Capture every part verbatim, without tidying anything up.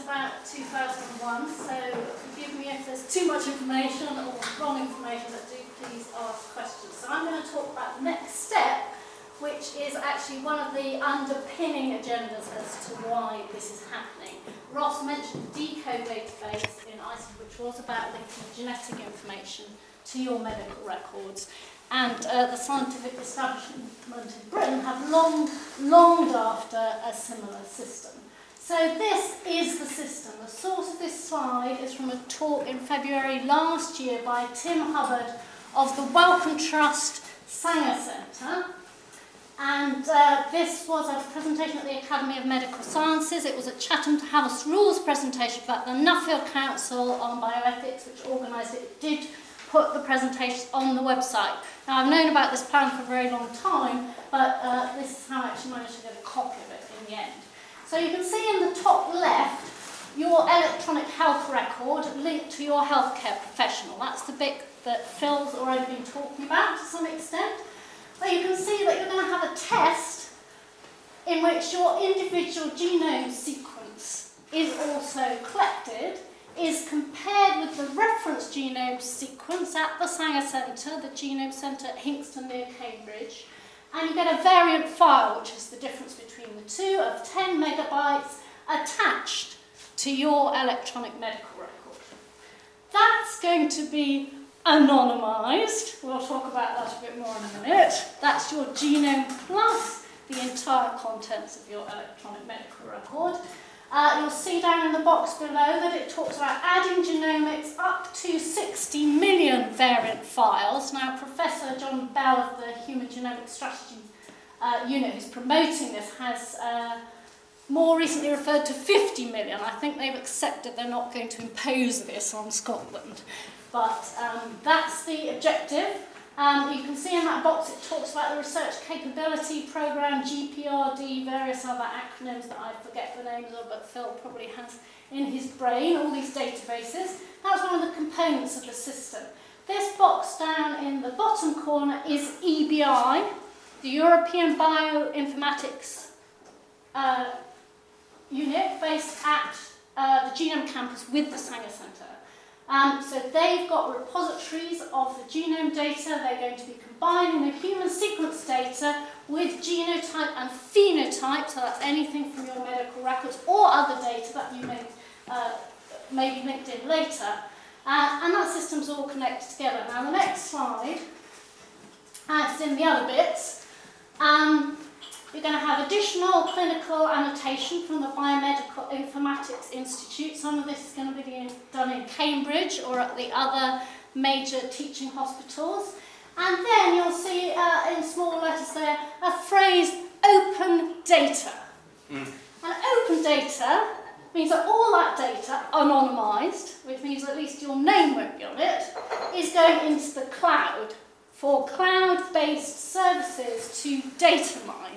about two thousand one, so forgive me if there's too much information or wrong information, but do please ask questions. So I'm going to talk about the next step, which is actually one of the underpinning agendas as to why this is happening. Ross mentioned the DECODE database in Iceland, which was about linking genetic information to your medical records. And uh, the scientific establishment in Britain have long, longed after a similar system. So this is the system. The source of this slide is from a talk in February last year by Tim Hubbard of the Wellcome Trust Sanger Centre. And uh, this was a presentation at the Academy of Medical Sciences. It was a Chatham House Rules presentation about the Nuffield Council on Bioethics, which organised it. It did put the presentations on the website. Now, I've known about this plan for a very long time, but uh, this is how I actually managed to get a copy of it in the end. So you can see in the top left your electronic health record linked to your healthcare professional. That's the bit that Phil's already been talking about to some extent. But you can see that you're going to have a test in which your individual genome sequence is also collected, is compared with the reference genome sequence at the Sanger Centre, the Genome Centre at Hinxton near Cambridge, and you get a variant file, which is the difference between the two, of ten megabytes attached to your electronic medical record. That's going to be anonymised. We'll talk about that a bit more in a minute. That's your genome plus the entire contents of your electronic medical record. Uh, you'll see down in the box below that it talks about adding genomics up to sixty million variant files. Now, Professor John Bell of the Human Genomic Strategy uh, Unit, who's promoting this, has uh, more recently referred to fifty million. I think they've accepted they're not going to impose this on Scotland. But um, that's the objective. Um, you can see in that box it talks about the Research Capability Programme, G P R D, various other acronyms that I forget the names of, but Phil probably has in his brain, all these databases. That's one of the components of the system. This box down in the bottom corner is E B I, the European Bioinformatics uh, Unit, based at uh, the Genome Campus with the Sanger Centre. Um, so they've got repositories of the genome data. They're going to be combining the human sequence data with genotype and phenotype, so that's anything from your medical records or other data that you may, uh, may be linked in later. Uh, and that system's all connected together. Now the next slide adds in the other bits. Um, You're going to have additional clinical annotation from the Biomedical Informatics Institute. Some of this is going to be done in Cambridge or at the other major teaching hospitals. And then you'll see uh, in small letters there a phrase, open data. Mm. And open data means that all that data, anonymised, which means at least your name won't be on it, is going into the cloud for cloud-based services to data mine,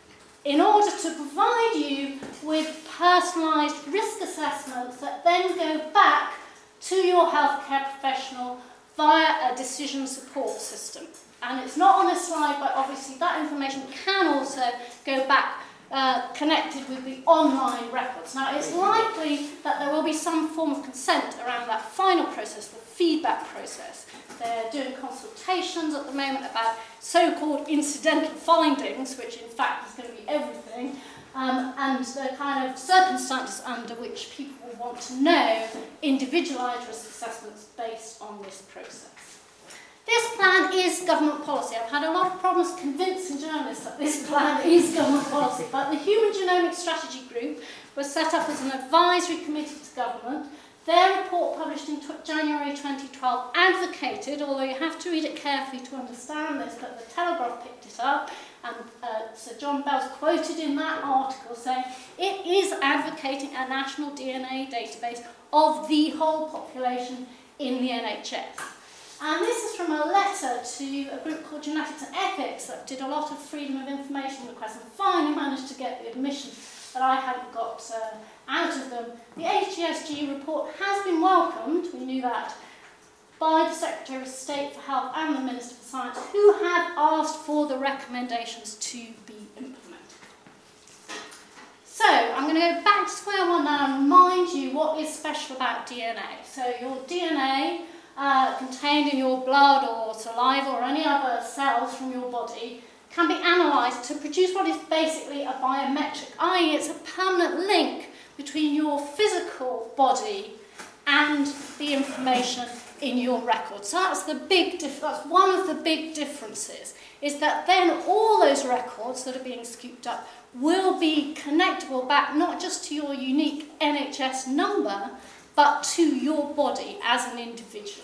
in order to provide you with personalised risk assessments that then go back to your healthcare professional via a decision support system. And it's not on this slide, but obviously that information can also go back uh, connected with the online records. Now, it's likely that there will be some form of consent around that final process, the feedback process. They're doing consultations at the moment about so-called incidental findings, which in fact is going to be everything, um, and the kind of circumstances under which people will want to know individualised risk assessments based on this process. This plan is government policy. I've had a lot of problems convincing journalists that this plan is government policy, but the Human Genomic Strategy Group was set up as an advisory committee to government. Their report, published in January twenty twelve, advocated, although you have to read it carefully to understand this, but the Telegraph picked it up, and uh, Sir John Bell's quoted in that article saying it is advocating a national D N A database of the whole population in the N H S. And this is from a letter to a group called Genetics and Ethics that did a lot of freedom of information requests and finally managed to get the admission that I hadn't got uh, out of them. The H G S G report has been welcomed, we knew that, by the Secretary of State for Health and the Minister for Science, who have asked for the recommendations to be implemented. So, I'm going to go back to square one now and remind you is special about D N A? So your D N A uh, contained in your blood or saliva or any other cells from your body can be analysed to produce what is basically a biometric, that is it's a permanent link between your physical body and the information in your record. So that's the big dif- that's one of the big differences, is that then all those records that are being scooped up will be connectable back not just to your unique N H S number, but to your body as an individual.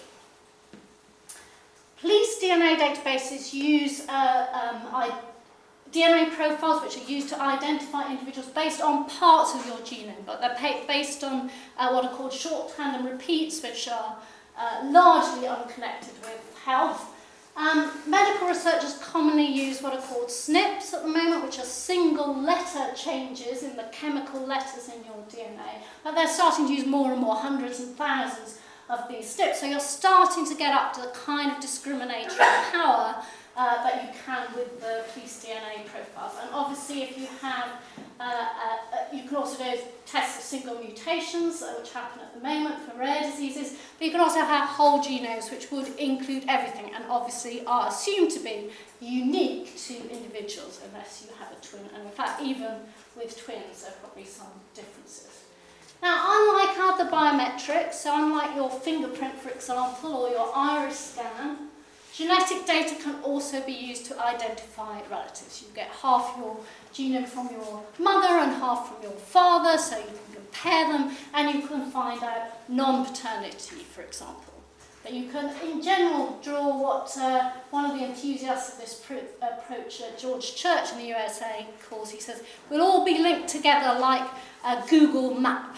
Police D N A databases use uh, um, I, D N A profiles which are used to identify individuals based on parts of your genome, but they're pa- based on uh, what are called short tandem repeats, which are uh, largely unconnected with health. Um, medical researchers commonly use what are called S N Ps at the moment, which are single letter changes in the chemical letters in your D N A. But they're starting to use more and more, hundreds and thousands of these S N Ps. So you're starting to get up to the kind of discriminatory power uh, that you can with the police D N A profiles. And obviously if you have, uh, uh, you can also do tests of single mutations, uh, which happen at the moment for rare diseases, but you can also have whole genomes which would include everything and obviously are assumed to be unique to individuals unless you have a twin. And in fact, even with twins, there are probably some differences. Now, unlike other biometrics, so unlike your fingerprint, for example, or your iris scan, genetic data can also be used to identify relatives. You get half your genome from your mother and half from your father, so you can compare them, and you can find out non-paternity, for example. But you can, in general, draw what uh, one of the enthusiasts of this pro- approach, uh, George Church in the U S A, calls. He says, we'll all be linked together like a Google map.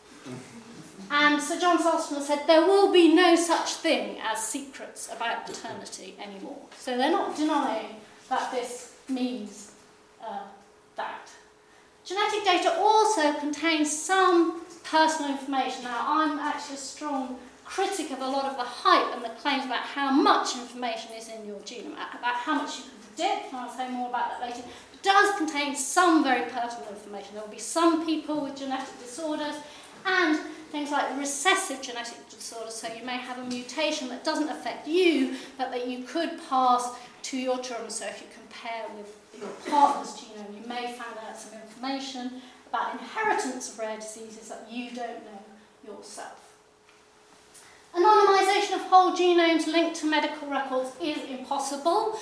And Sir John Sulston said there will be no such thing as secrets about paternity anymore. So they're not denying that this means uh, that. Genetic data also contains some personal information. Now, I'm actually a strong critic of a lot of the hype and the claims about how much information is in your genome, about how much you can predict, and I'll say more about that later. It does contain some very personal information. There will be some people with genetic disorders and things like recessive genetic disorders, so you may have a mutation that doesn't affect you, but that you could pass to your children. So if you compare with your partner's genome, you may find out some information about inheritance of rare diseases that you don't know yourself. Anonymisation of whole genomes linked to medical records is impossible.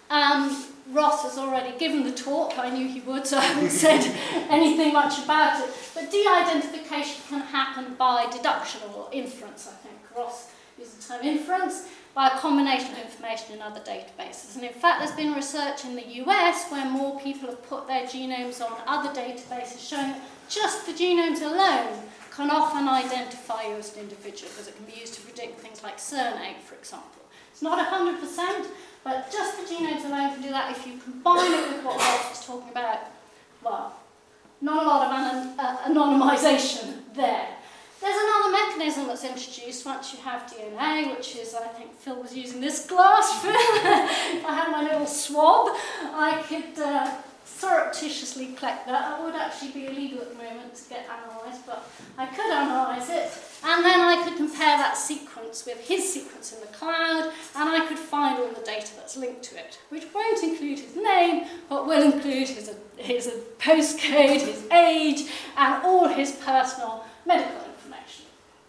Um, Ross has already given the talk, I knew he would, so I haven't said anything much about it. But de-identification can happen by deduction or inference, I think. Ross used the term inference, by a combination of information in other databases. And in fact, there's been research in the U S where more people have put their genomes on other databases showing that just the genomes alone can often identify you as an individual, because it can be used to predict things like surname, for example. It's not one hundred percent, but just the genomes alone can do that. If you combine it with what Ross was talking about, well, not a lot of anon- uh, anonymisation there. There's another mechanism that's introduced once you have D N A, which is, I think Phil was using this glass, Phil. If I had my little swab, I could uh, surreptitiously collect that. That would actually be illegal at the moment to get analysed, but I could analyse it. And then I could compare that sequence with his sequence in the cloud, and I could find all the data that's linked to it, which won't include his name, but will include his, his postcode, his age, and all his personal medical information.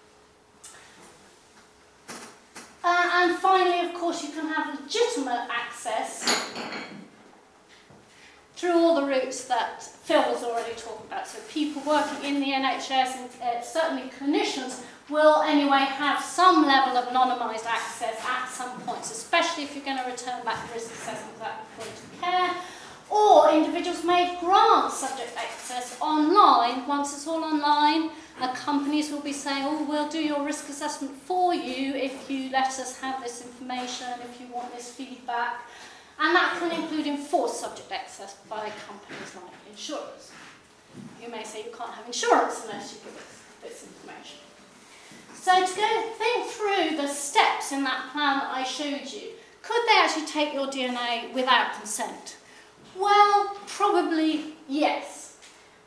Uh, and finally, of course, you can have legitimate access through all the routes that Phil was already talking about. So people working in the N H S, and uh, certainly clinicians, will anyway have some level of anonymised access at some points, especially if you're going to return back risk assessments at the point of care. Or individuals may grant subject access online. Once it's all online, uh, companies will be saying, oh, we'll do your risk assessment for you if you let us have this information, if you want this feedback. And that can include enforced subject access by companies like insurers. You may say you can't have insurance unless you give us this information. So to go think through the steps in that plan that I showed you, could they actually take your D N A without consent? Well, probably yes.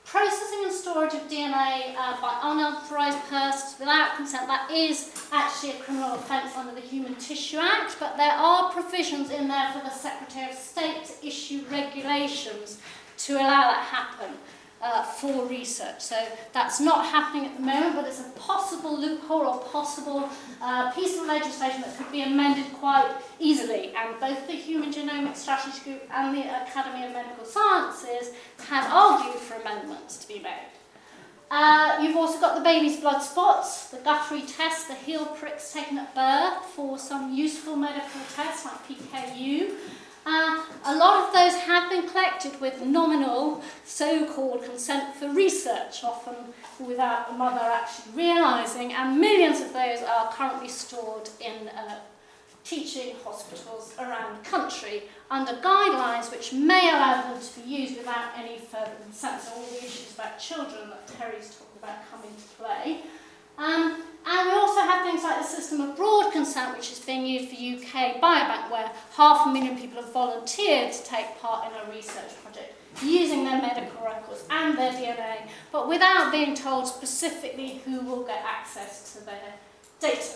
processing and storage of D N A uh, by unauthorised persons without consent, that is actually a criminal offence under the Human Tissue Act, but there are provisions in there for the Secretary of State to issue regulations to allow that happen uh, for research. So that's not happening at the moment, but it's a possible loophole or possible uh, piece of legislation that could be amended quite easily. And both the Human Genomic Strategy Group and the Academy of Medical Sciences have argued for amendments to be made. Uh, you've also got the baby's blood spots, the Guthrie test, the heel pricks taken at birth for some useful medical tests like P K U. Uh, a lot of those have been collected with nominal so-called consent for research, often without the mother actually realising, and millions of those are currently stored in uh, teaching hospitals around the country under guidelines which may allow them to be used without any further consent. So all the issues about children that Terry's talking about come into play. Um, and we also have things like the system of broad consent, which is being used for U K Biobank, where half a million people have volunteered to take part in a research project using their medical records and their D N A, but without being told specifically who will get access to their data.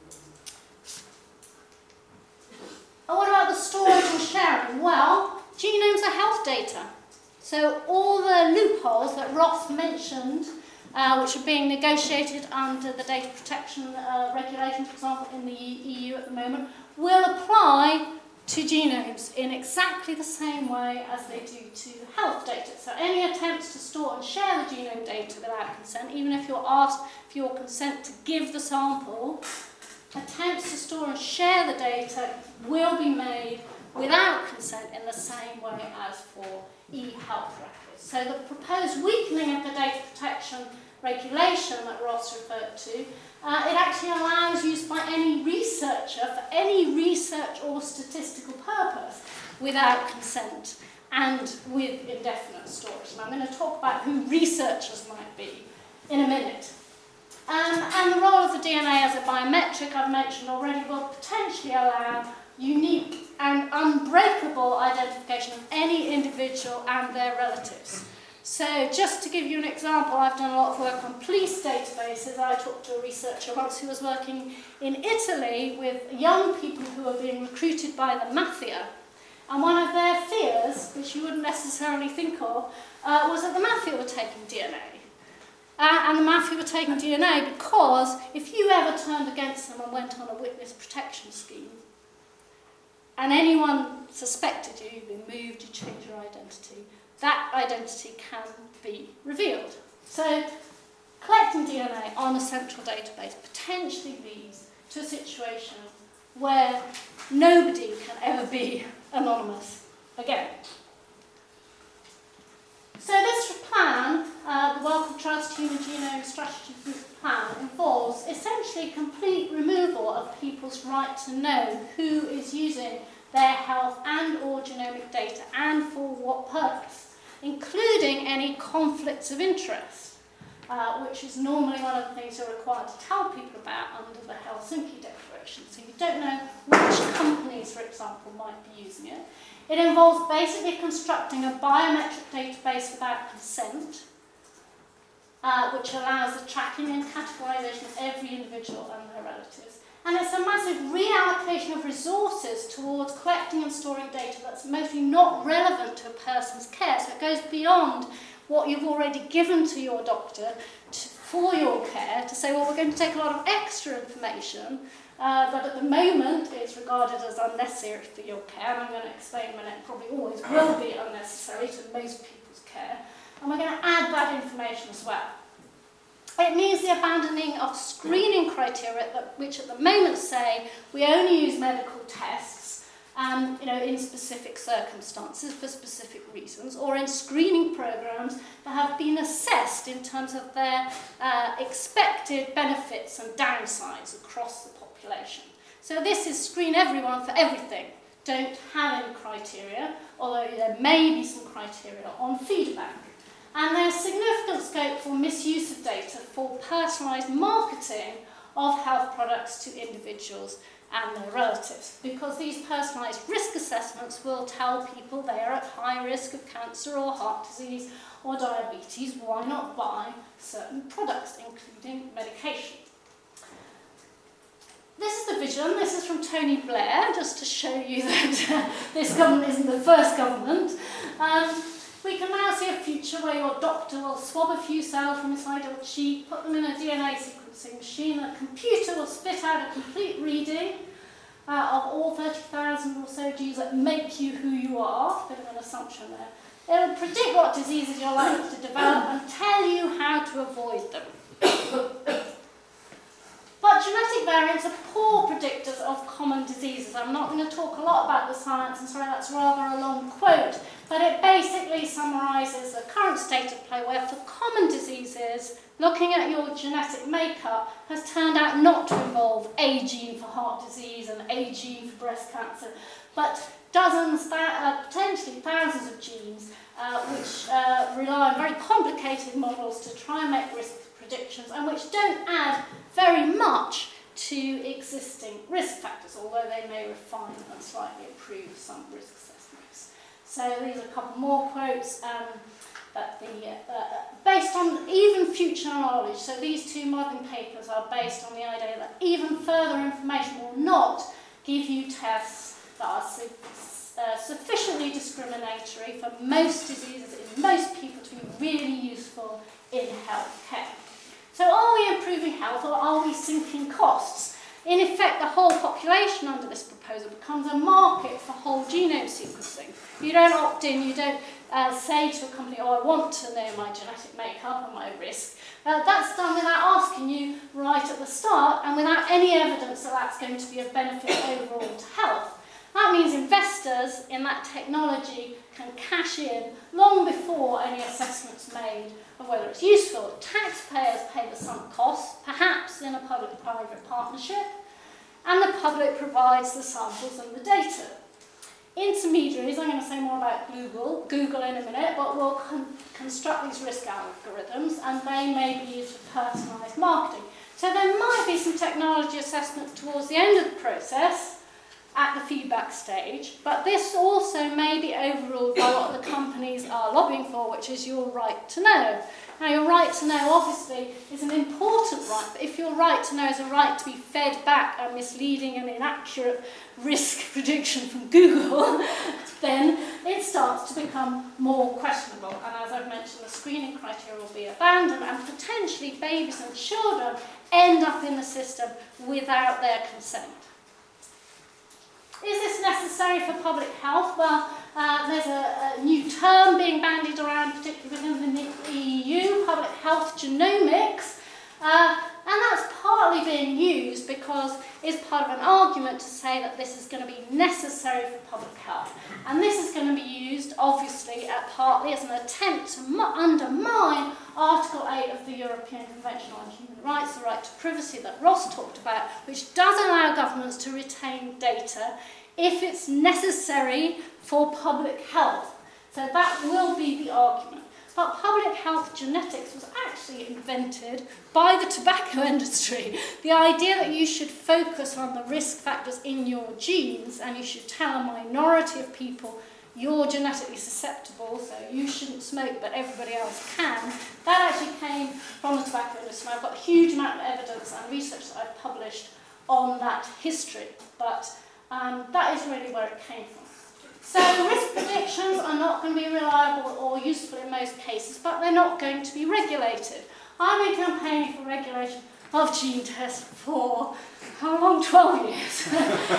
And what about the storage and sharing? Well, genomes are health data. So all the loopholes that Ross mentioned, uh, which are being negotiated under the data protection uh, regulation, for example, in the E U at the moment, will apply to genomes in exactly the same way as they do to health data. So any attempts to store and share the genome data without consent, even if you're asked for your consent to give the sample, attempts to store and share the data will be made without consent in the same way as for e-health records. So the proposed weakening of the data protection regulation that Ross referred to, uh, it actually allows use by any researcher for any research or statistical purpose without consent and with indefinite storage. And I'm going to talk about who researchers might be in a minute. Um, and the role of the D N A as a biometric, I've mentioned already, will potentially allow unique and unbreakable identification of any individual and their relatives. So just to give you an example, I've done a lot of work on police databases. I talked to a researcher once who was working in Italy with young people who were being recruited by the mafia. And one of their fears, which you wouldn't necessarily think of, uh, was that the mafia were taking D N A. Uh, and the mafia were taking D N A because if you ever turned against them and went on a witness protection scheme, and anyone suspected you, you'd been moved, you changed your identity, that identity can be revealed. So collecting D N A on a central database potentially leads to a situation where nobody can ever be anonymous again. So this plan, uh, the Wellcome Trust Human Genome Strategy Group plan, involves essentially complete removal of people's right to know who is using their health and or genomic data and for what purpose, including any conflicts of interest, uh, which is normally one of the things you're required to tell people about under the Helsinki Declaration. So you don't know which companies, for example, might be using it. It involves basically constructing a biometric database without consent, uh, which allows the tracking and categorization of every individual and their relatives. And it's a massive reallocation of resources towards collecting and storing data that's mostly not relevant to a person's care. So it goes beyond what you've already given to your doctor to, for your care to say, well, we're going to take a lot of extra information uh, that at the moment is regarded as unnecessary for your care. And I'm going to explain in a minute, probably always will be unnecessary to most people's care. And we're going to add that information as well. It means the abandoning of screening criteria, that, which at the moment say we only use medical tests um, you know, in specific circumstances for specific reasons, or in screening programs that have been assessed in terms of their uh, expected benefits and downsides across the population. So this is screen everyone for everything. Don't have any criteria, although there may be some criteria on feedback. And there's significant scope for misuse of data for personalised marketing of health products to individuals and their relatives, because these personalised risk assessments will tell people they are at high risk of cancer or heart disease or diabetes, why not buy certain products, including medication? This is the vision. This is from Tony Blair, just to show you that uh, this government isn't the first government. Um, we can now see a future where your doctor will swab a few cells from inside your cheek, put them in a D N A sequencing machine, and a computer will spit out a complete reading uh, of all thirty thousand or so genes that make you who you are. Bit of an assumption there. It'll predict what diseases you're likely to develop and tell you how to avoid them. But genetic variants are poor predictors of common diseases. I'm not going to talk a lot about the science, and sorry, that's rather a long quote, but it basically summarises the current state of play where for common diseases, looking at your genetic makeup has turned out not to involve a gene for heart disease and a gene for breast cancer, but dozens, uh, potentially thousands of genes uh, which uh, rely on very complicated models to try and make risk predictions and which don't add very much to existing risk factors, although they may refine and slightly improve some risk assessments. So these are a couple more quotes. Um, that the, uh, based on even future knowledge, so these two modern papers are based on the idea that even further information will not give you tests that are su uh, sufficiently discriminatory for most diseases in most people to be really useful in healthcare. So are we improving health or are we sinking costs? In effect, the whole population under this proposal becomes a market for whole genome sequencing. You don't opt in, you don't uh, say to a company, oh, I want to know my genetic makeup and my risk. Uh, that's done without asking you right at the start and without any evidence that that's going to be of benefit overall to health. That means investors in that technology can cash in long before any assessment's made of whether it's useful. Taxpayers pay the sunk costs, perhaps in a public-private partnership, and the public provides the samples and the data. Intermediaries, I'm going to say more about Google, Google in a minute, but will con construct these risk algorithms and they may be used for personalised marketing. So there might be some technology assessments towards the end of the process at the feedback stage, but this also may be overruled by what the companies are lobbying for, which is your right to know. Now, your right to know, obviously, is an important right, but if your right to know is a right to be fed back a misleading and inaccurate risk prediction from Google, then it starts to become more questionable. And as I've mentioned, the screening criteria will be abandoned, and potentially babies and children end up in the system without their consent. Is this necessary for public health? Well, uh, there's a, a new term being bandied around, particularly within the E U, public health genomics, uh, and that's partly being used because it's part of an argument to say that this is going to be necessary for public health. And this is going to be used, obviously, uh, partly as an attempt to undermine Article eight of the European Convention on Human Rights, the right to privacy that Ross talked about, which does allow governments to retain data if it's necessary for public health. So that will be the argument. But public health genetics was actually invented by the tobacco industry. The idea that you should focus on the risk factors in your genes and you should tell a minority of people you're genetically susceptible, so you shouldn't smoke, but everybody else can. That actually came from the tobacco industry. I've got a huge amount of evidence and research that I've published on that history, but um, that is really where it came from. So risk predictions are not going to be reliable or useful in most cases, but they're not going to be regulated. I've been campaigning for regulation of gene tests for, how long? twelve years.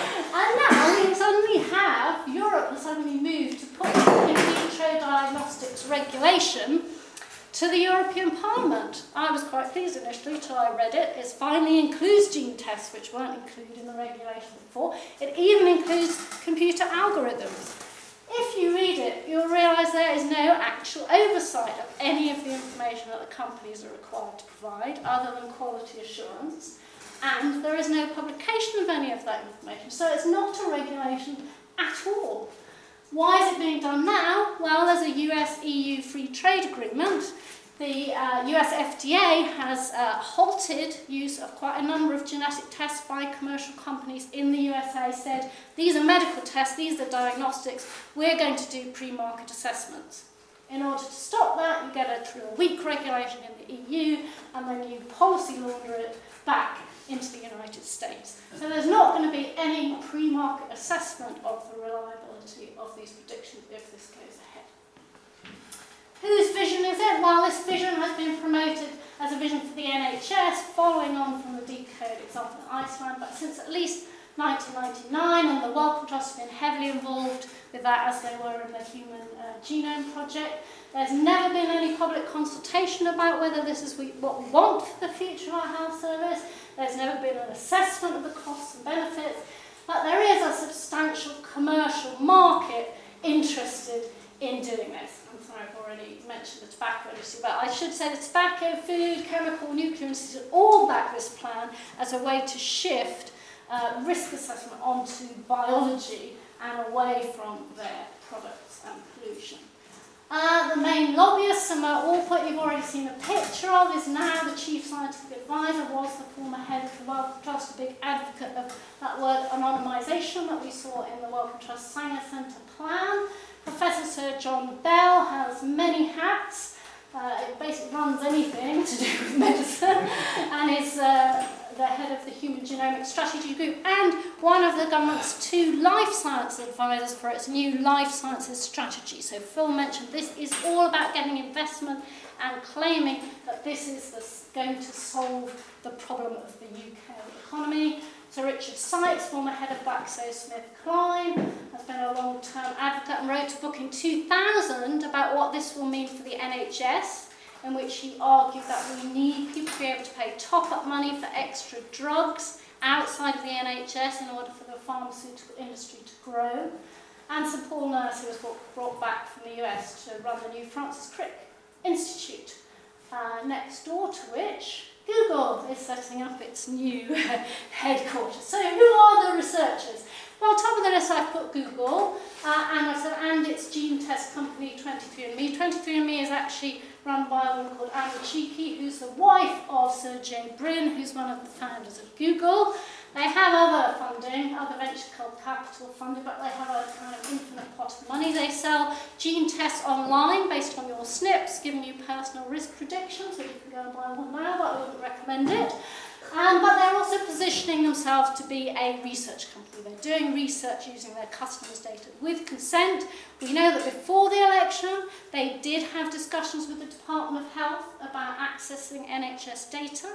And now we suddenly have, Europe has suddenly moved to put in vitro diagnostics regulation to the European Parliament. I was quite pleased initially until I read it. It finally includes gene tests, which weren't included in the regulation before. It even includes computer algorithms. If you read it, you'll realise there is no actual oversight of any of the information that the companies are required to provide, other than quality assurance, and there is no publication of any of that information. So it's not a regulation at all. Why is it being done now? Well, there's a U S E U free trade agreement. The uh, U S F D A has uh, halted use of quite a number of genetic tests by commercial companies in the U S A, said, these are medical tests, these are diagnostics, we're going to do pre-market assessments. In order to stop that, you get it through a weak regulation in the E U, and then you policy launder it back into the United States. So there's not going to be any pre-market assessment of the reliability of these predictions if this goes ahead. Whose vision is it? Well, this vision has been promoted as a vision for the N H S, following on from the Decode example in Iceland, but since at least nineteen ninety-nine, and the Wellcome Trust have been heavily involved with that as they were in the Human uh, Genome Project. There's never been any public consultation about whether this is what we want for the future of our health service. There's never been an assessment of the costs and benefits, but there is a substantial commercial market interested in doing this. I'm sorry, I've already mentioned the tobacco industry, but I should say the tobacco, food, chemical, nuclear industries all back this plan as a way to shift uh, risk assessment onto biology and away from their products and pollution. Uh, the main lobbyist, and all what you've already seen a picture of, is now the chief scientific advisor, was the former head of the Wellcome Trust, a big advocate of that word anonymisation that we saw in the Wellcome Trust Sanger Centre plan. Professor Sir John Bell has many hats. Uh, it basically runs anything to do with medicine, and is uh, the head of the Human Genomic Strategy Group and one of the government's two life science advisors for its new life sciences strategy. So Phil mentioned this is all about getting investment and claiming that this is the, going to solve the problem of the U K economy. Sir Richard Sykes, former head of GlaxoSmithKline, has been a long-term advocate and wrote a book in two thousand about what this will mean for the N H S, in which he argued that we need people to be able to pay top-up money for extra drugs outside of the N H S in order for the pharmaceutical industry to grow. And Sir Paul Nurse, who was brought back from the U S to run the new Francis Crick Institute, uh, next door to which Google is setting up its new headquarters. So who are the researchers? Well, top of the list I've put Google, uh, and I said, and its gene test company twenty-three and me. twenty-three and me is actually run by a woman called Anna Cheeky, who's the wife of Sir Jay Brin, who's one of the founders of Google. They have other funding, other venture capital funding, but they have a kind of infinite pot of money. They sell gene tests online based on your S N Ps, giving you personal risk predictions, so you can go and buy one now, but I wouldn't recommend it. Um, but they're also positioning themselves to be a research company. They're doing research using their customers' data with consent. We know that before the election, they did have discussions with the Department of Health about accessing N H S data.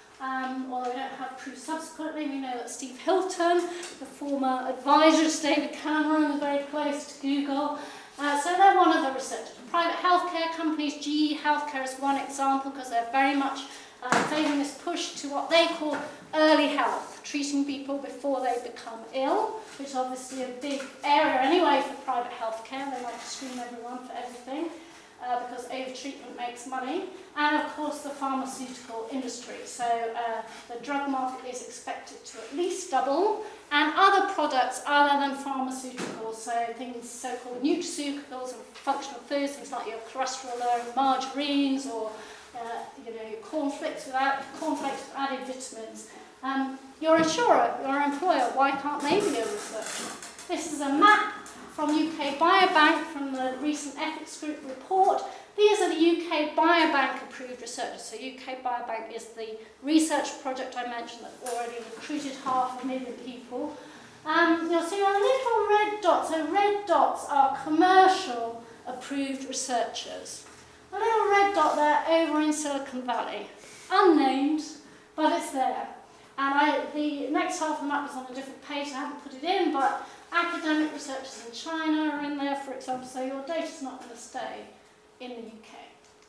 Um, although we don't have proof subsequently, we know that Steve Hilton, the former advisor to David Cameron, is very close to Google. Uh, so they're one of the researchers. Private healthcare companies, G E Healthcare is one example, because they're very much uh, favouring this push to what they call early health, treating people before they become ill, which is obviously a big area anyway for private healthcare. They like to screen everyone for everything. Uh, because over-treatment makes money, and of course the pharmaceutical industry. So uh, the drug market is expected to at least double, and other products other than pharmaceuticals, so things so-called nutraceuticals and functional foods, things like your cholesterol-lowering margarines, or uh, you know, your cornflakes without cornflakes with added vitamins. Um, your insurer, your employer, why can't they be a researcher? This is a map from U K Biobank, from the recent ethics group report. These are the U K Biobank approved researchers. So U K Biobank is the research project I mentioned that already recruited half a million people. Um, you'll see a little red dot. So red dots are commercial approved researchers. A little red dot there over in Silicon Valley. Unnamed, but it's there. And I, the next half of the map is on a different page. I haven't put it in, but academic researchers in China are in there, for example, so your data's not going to stay in the U K.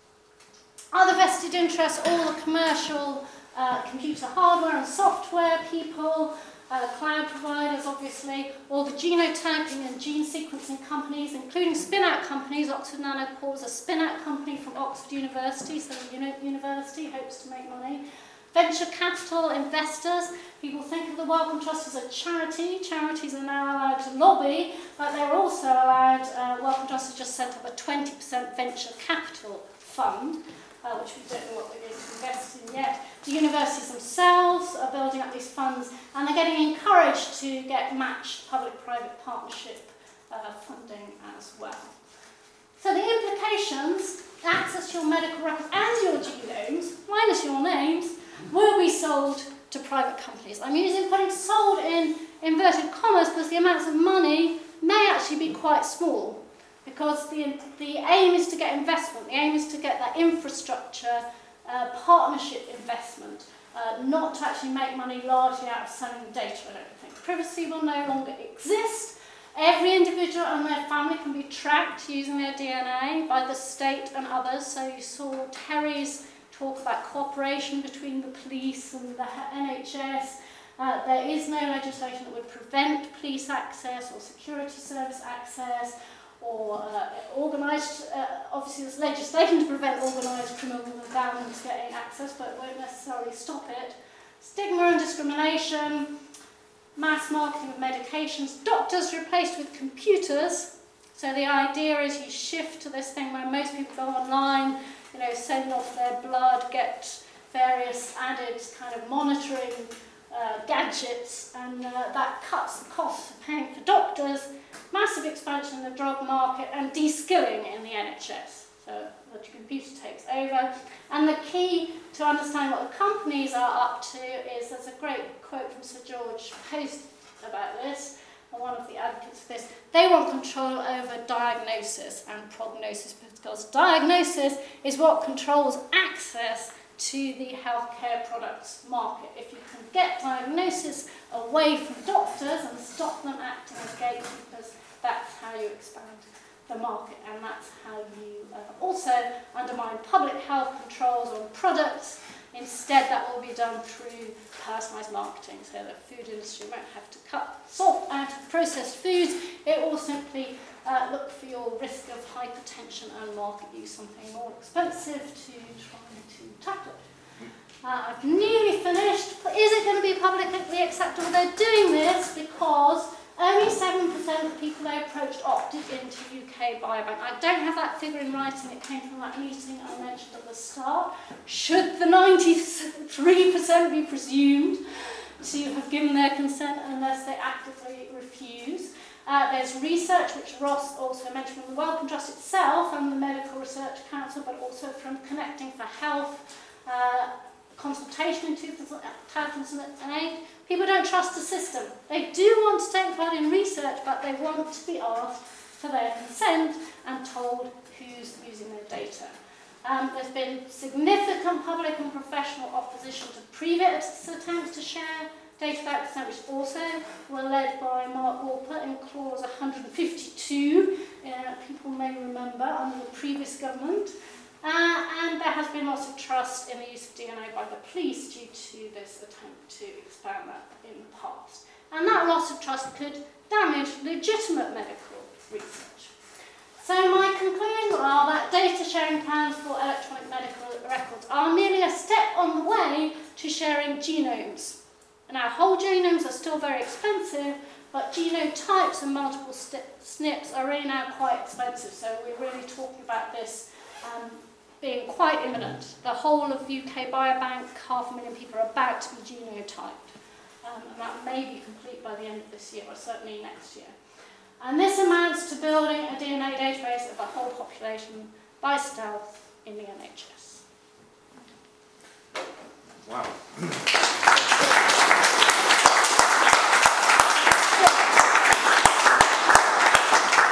Other vested interests, all the commercial uh, computer hardware and software people, uh, cloud providers, obviously, all the genotyping and gene sequencing companies, including spin-out companies. Oxford Nanopore is a spin-out company from Oxford University, so the uni university hopes to make money. Venture capital investors, people think of the Wellcome Trust as a charity. Charities are now allowed to lobby, but they're also allowed, uh, Wellcome Trust has just set up a twenty percent venture capital fund, uh, which we don't know what they're going to invest in yet. The universities themselves are building up these funds, and they're getting encouraged to get matched public-private partnership uh, funding as well. So the implications, access to your medical records and your genomes, minus your names, will be sold to private companies. I'm using putting sold in inverted commas because the amounts of money may actually be quite small, because the, the aim is to get investment, the aim is to get that infrastructure, uh, partnership investment, uh, not to actually make money largely out of selling data, I don't think. Privacy will no longer exist. Every individual and their family can be tracked using their D N A by the state and others. So you saw Terry's talk about cooperation between the police and the N H S. Uh, there is no legislation that would prevent police access or security service access or uh, organised, uh, obviously there's legislation to prevent organised criminals and gangs getting access, but it won't necessarily stop it. Stigma and discrimination, mass marketing of medications, doctors replaced with computers. So the idea is you shift to this thing where most people go online, you know, send off their blood, get various added kind of monitoring uh, gadgets, and uh, that cuts the costs of paying for doctors, massive expansion in the drug market, and de-skilling in the N H S. So the computer takes over. And the key to understand what the companies are up to is, there's a great quote from Sir George Post about this, and one of the advocates of this. They want control over diagnosis and prognosis, because diagnosis is what controls access to the healthcare products market. If you can get diagnosis away from doctors and stop them acting as gatekeepers, that's how you expand the market, and that's how you uh, also undermine public health controls on products. Instead, that will be done through personalised marketing, so the food industry won't have to cut salt out of processed foods. It will simply uh, look for your risk of hypertension and market you something more expensive to try to tackle it. Uh, I've nearly finished. Is it going to be publicly acceptable? They're doing this because only seven percent of people they approached opted into U K Biobank. I don't have that figure in writing, it came from that meeting I mentioned at the start. Should the ninety-three percent be presumed to have given their consent unless they actively refuse? Uh, there's research, which Ross also mentioned from the Wellcome Trust itself and the Medical Research Council, but also from Connecting for Health, uh, consultation in two thousand eight. People don't trust the system. They do want to take part in research, but they want to be asked for their consent and told who's using their data. Um, there's been significant public and professional opposition to previous attempts to share data about consent, which also were led by Mark Walper in clause one hundred fifty-two, uh, people may remember, under the previous government. Uh, and there has been lots of trust in the use of D N A by the police due to this attempt to expand that in the past. And that loss of trust could damage legitimate medical research. So my conclusions are that data sharing plans for electronic medical records are merely a step on the way to sharing genomes. Now, whole genomes are still very expensive, but genotypes and multiple S N Ps are really now quite expensive. So we're really talking about this um, being quite imminent. The whole of U K Biobank, half a million people are about to be genotyped. Um, and that may be complete by the end of this year, or certainly next year. And this amounts to building a D N A database of the whole population by stealth in the N H S. Wow.